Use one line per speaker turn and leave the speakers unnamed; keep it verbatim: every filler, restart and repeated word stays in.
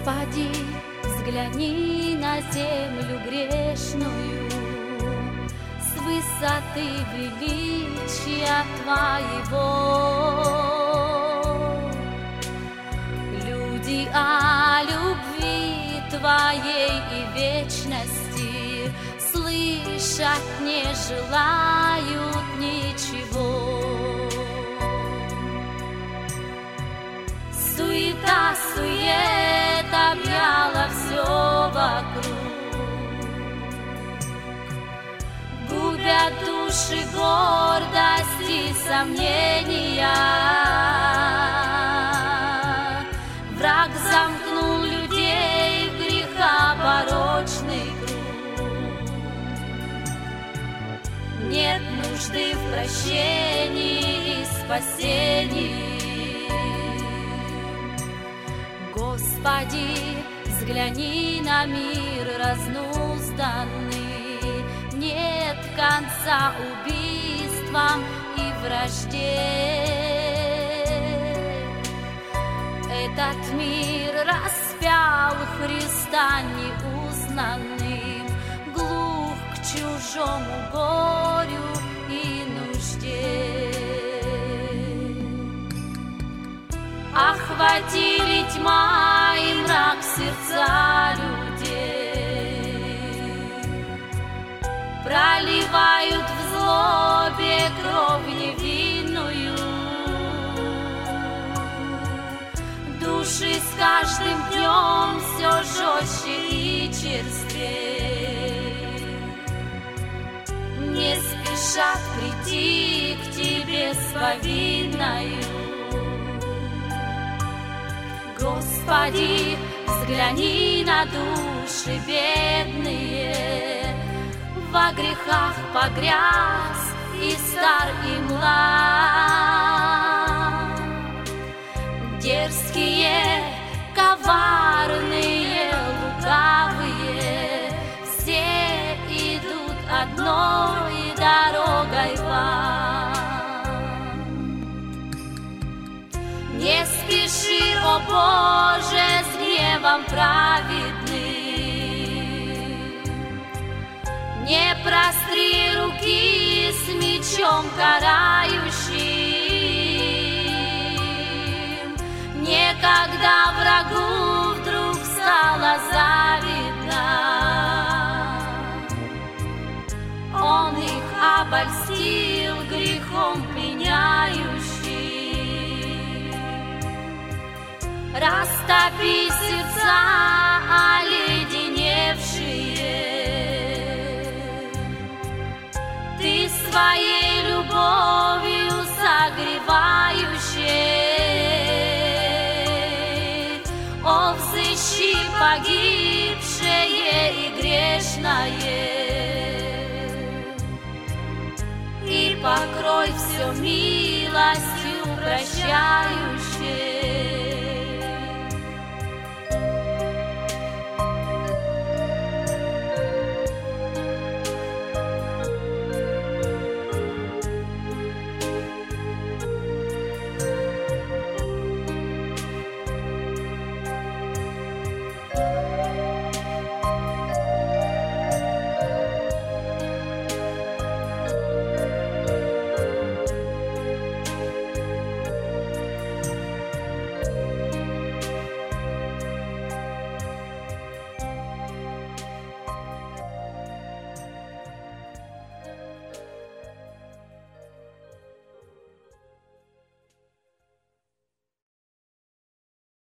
Господи, взгляни на землю грешную с высоты величия Твоего. Люди о любви Твоей и вечности слышать не желают ничего. Суета, сует объяла все вокруг, губят души гордость и сомнения. Враг замкнул людей в грехопорочный круг. Нет нужды в прощении и спасении. Господи, взгляни на мир разнузданный, нет конца убийствам и вражде. Этот мир распял Христа неузнанным, глух к чужому горю и нужде. Охватили тьма и мрак сердца людей, проливают в злобе кровь невинную. Души с каждым днем все жестче и черствей, не спешат прийти к Тебе с повинною. Господи, взгляни на души бедные, во грехах погряз и стар и млад. Дерзкие, коварные, лукавые, все идут одной дорогой в ад. Не спеши, о Боже, с гневом праведным, не простри руки с мечом карающим. Некогда врагу вдруг стало завидно, он их обольстил грехом пленяющим. Растопи сердца оледеневшие, Ты своей любовью согревающей. О, взыщи погибшее и грешное, и покрой все милостью прощающей.